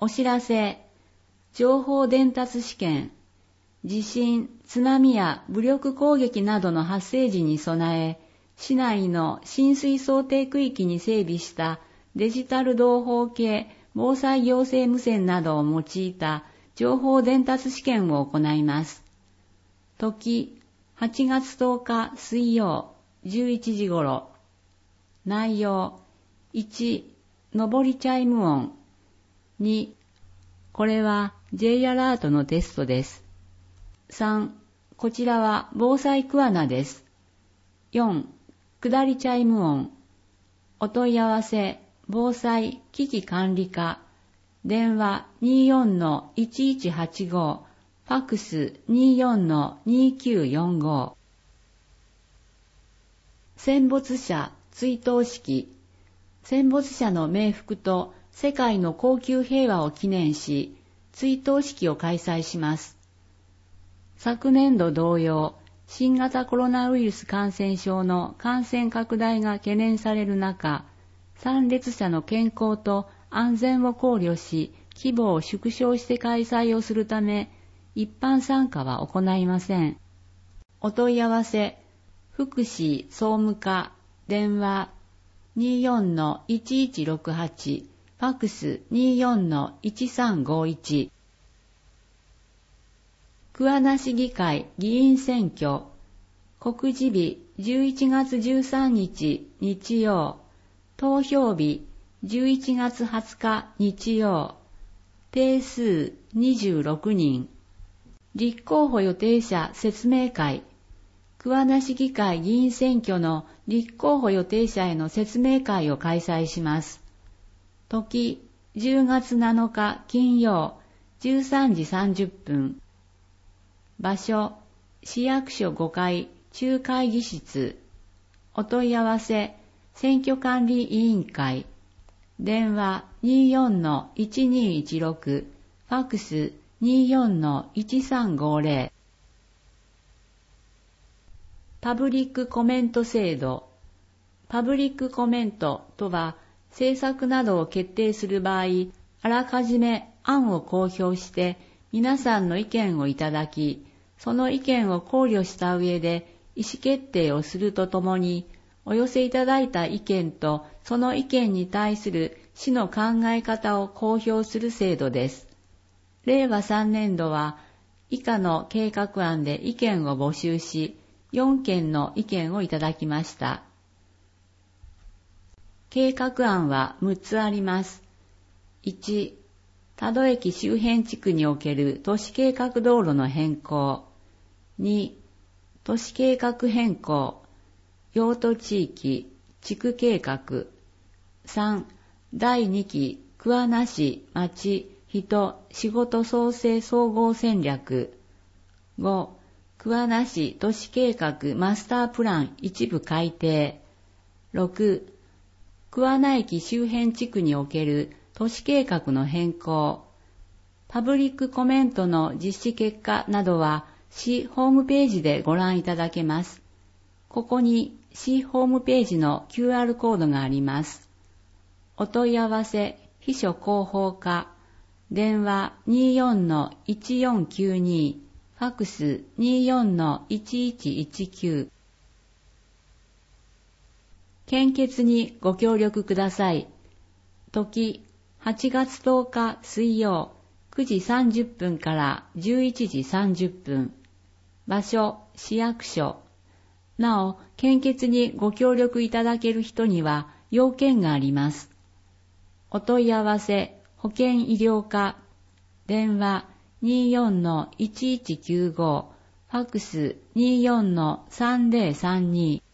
お知らせ、情報伝達試験、地震、津波や武力攻撃などの発生時に備え、市内の浸水想定区域に整備したデジタル同胞系防災行政無線などを用いた情報伝達試験を行います。時、8月10日水曜11時頃。内容、1、上りチャイム音。2、これは J アラートのテストです。3、こちらは防災クワナです。4、下りチャイム音。お問い合わせ、防災危機管理課。電話 24-1185、ファックス 24-2945。戦没者追悼式。戦没者の冥福と世界の恒久平和を記念し、追悼式を開催します。昨年度同様、新型コロナウイルス感染症の感染拡大が懸念される中、参列者の健康と安全を考慮し、規模を縮小して開催をするため、一般参加は行いません。お問い合わせ、福祉総務課、電話 24-1168、ファックス 24-1351。桑名市議会議員選挙、告示日11月13日日曜、投票日11月20日日曜、定数26人、立候補予定者説明会、桑名市議会議員選挙の立候補予定者への説明会を開催します。時、10月7日金曜、13時30分。場所、市役所5階中会議室。お問い合わせ、選挙管理委員会。電話 24-1216、ファックス 24-1350。パブリックコメント制度。パブリックコメントとは、政策などを決定する場合、あらかじめ案を公表して皆さんの意見をいただき、その意見を考慮した上で意思決定をするとともに、お寄せいただいた意見とその意見に対する市の考え方を公表する制度です。令和3年度は以下の計画案で意見を募集し、4件の意見をいただきました。計画案は6つあります。1、多度駅周辺地区における都市計画道路の変更。2、都市計画変更、用途地域、地区計画。3、第2期桑名市町人仕事創生総合戦略。5、桑名市都市計画マスタープラン一部改定。6、桑名駅周辺地区における都市計画の変更。パブリックコメントの実施結果などは市ホームページでご覧いただけます。ここに市ホームページの QR コードがあります。お問い合わせ、秘書広報課、電話 24-1492、ファックス 24-1119。献血にご協力ください。時、8月10日水曜、9時30分から11時30分。場所、市役所。なお、献血にご協力いただける人には要件があります。お問い合わせ、保健医療課。電話 24-1195、ファックス 24-3032。